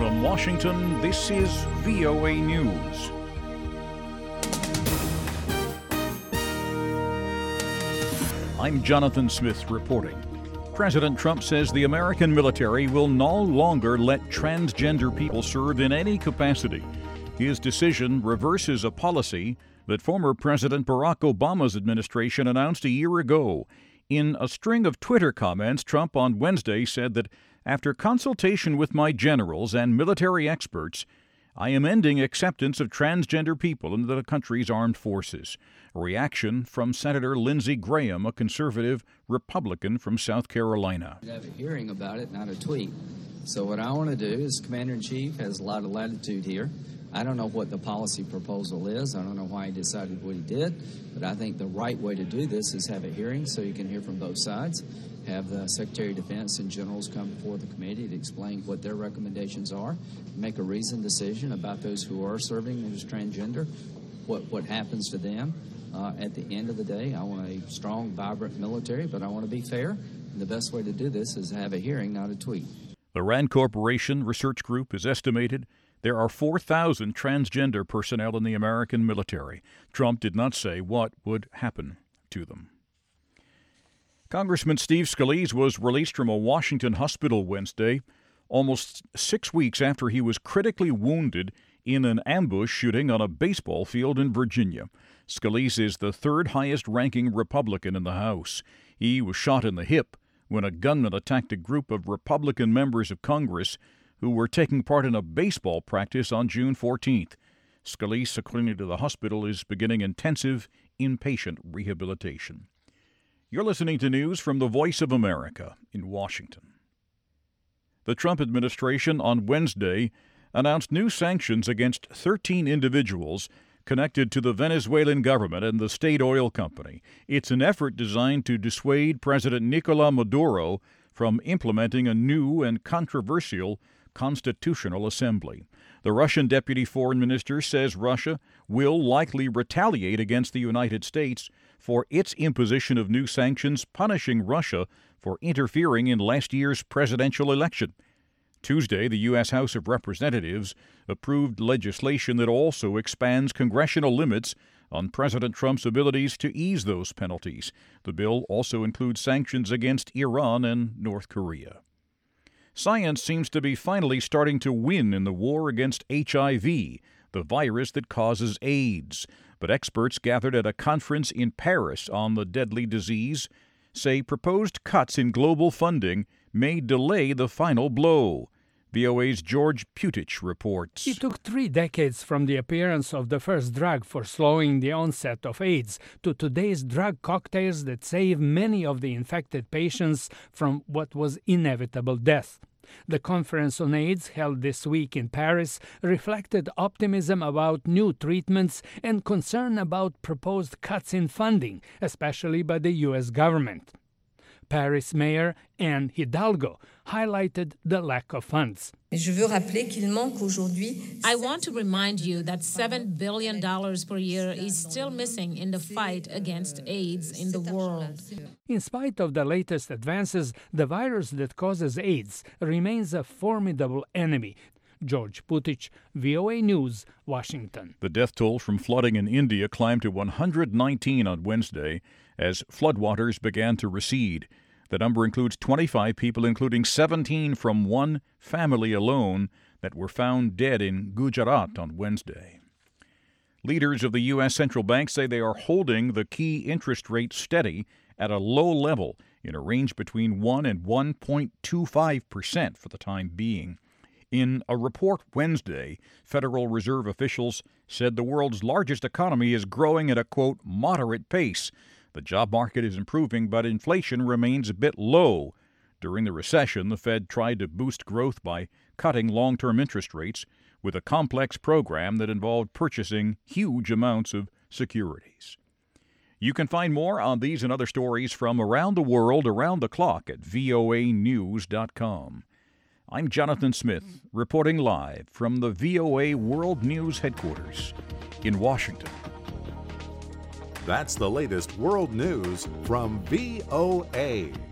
From Washington, this is VOA News. I'm Jonathan Smith reporting. President Trump says the American military will no longer let transgender people serve in any capacity. His decision reverses a policy that former President Barack Obama's administration announced a year ago. In a string of Twitter comments, Trump on Wednesday said that after consultation with my generals and military experts, I am ending acceptance of transgender people into the country's armed forces. A reaction from Senator Lindsey Graham, a conservative Republican from South Carolina. We have a hearing about it, not a tweet. So what I want to do is Commander-in-Chief has a lot of latitude here. I don't know what the policy proposal is. I don't know why he decided what he did, but I think the right way to do this is have a hearing so you can hear from both sides, have the Secretary of Defense and generals come before the committee to explain what their recommendations are, make a reasoned decision about those who are serving as transgender, what happens to them. At the end of the day, I want a strong, vibrant military, but I want to be fair. And the best way to do this is have a hearing, not a tweet. The RAND Corporation Research Group has estimated there are 4,000 transgender personnel in the American military. Trump did not say what would happen to them. Congressman Steve Scalise was released from a Washington hospital Wednesday, almost 6 weeks after he was critically wounded in an ambush shooting on a baseball field in Virginia. Scalise is the third highest-ranking Republican in the House. He was shot in the hip when a gunman attacked a group of Republican members of Congress who were taking part in a baseball practice on June 14th. Scalise, according to the hospital, is beginning intensive inpatient rehabilitation. You're listening to news from the Voice of America in Washington. The Trump administration on Wednesday announced new sanctions against 13 individuals connected to the Venezuelan government and the state oil company. It's an effort designed to dissuade President Nicolás Maduro from implementing a new and controversial constitutional assembly. The Russian deputy foreign minister says Russia will likely retaliate against the United States for its imposition of new sanctions, punishing Russia for interfering in last year's presidential election. Tuesday, the U.S. House of Representatives approved legislation that also expands congressional limits on President Trump's abilities to ease those penalties. The bill also includes sanctions against Iran and North Korea. Science seems to be finally starting to win in the war against HIV, the virus that causes AIDS. But experts gathered at a conference in Paris on the deadly disease say proposed cuts in global funding may delay the final blow. VOA's George Putich reports. It took 3 decades from the appearance of the first drug for slowing the onset of AIDS to today's drug cocktails that save many of the infected patients from what was inevitable death. The conference on AIDS held this week in Paris reflected optimism about new treatments and concern about proposed cuts in funding, especially by the U.S. government. Paris Mayor Anne Hidalgo highlighted the lack of funds. I want to remind you that $7 billion per year is still missing in the fight against AIDS in the world. In spite of the latest advances, the virus that causes AIDS remains a formidable enemy. George Putich, VOA News, Washington. The death toll from flooding in India climbed to 119 on Wednesday as floodwaters began to recede. The number includes 25 people, including 17 from one family alone, that were found dead in Gujarat on Wednesday. Leaders of the U.S. central bank say they are holding the key interest rate steady at a low level in a range between 1 and 1.25% for the time being. In a report Wednesday, Federal Reserve officials said the world's largest economy is growing at a, quote, moderate pace. The job market is improving, but inflation remains a bit low. During the recession, the Fed tried to boost growth by cutting long-term interest rates with a complex program that involved purchasing huge amounts of securities. You can find more on these and other stories from around the world, around the clock at voanews.com. I'm Jonathan Smith, reporting live from the VOA World News headquarters in Washington. That's the latest world news from VOA.